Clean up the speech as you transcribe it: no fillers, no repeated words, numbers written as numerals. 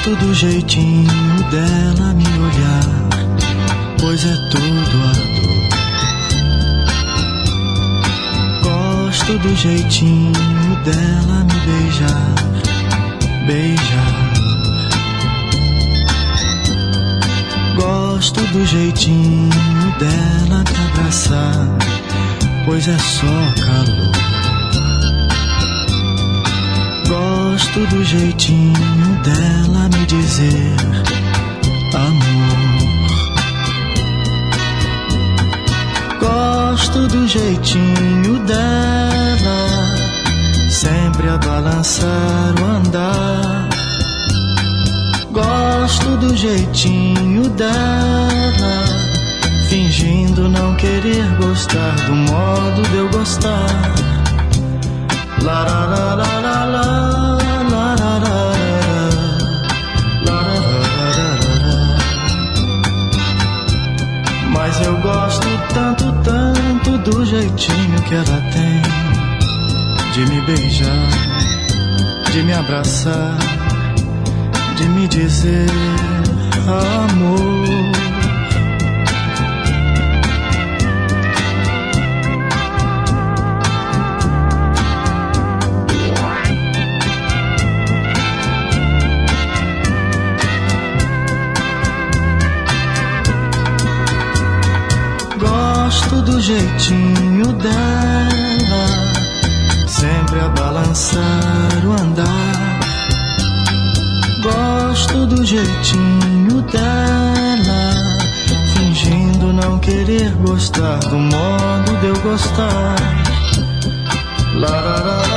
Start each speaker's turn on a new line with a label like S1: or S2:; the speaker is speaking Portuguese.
S1: Gosto do jeitinho dela me olhar, pois é tudo a dor. Gosto do jeitinho dela me beijar, beijar. Gosto do jeitinho dela te abraçar, pois é só calor. Gosto do jeitinho dela me dizer amor. Gosto do jeitinho dela sempre a balançar o andar. Gosto do jeitinho dela fingindo não querer gostar do modo de eu gostar. La la la la la la, la la la la, mas eu gosto tanto, tanto do jeitinho que ela tem de me beijar, de me abraçar, de me dizer amor. Gosto do jeitinho dela sempre a balançar o andar. Gosto do jeitinho dela fingindo não querer gostar do modo de eu gostar. La la la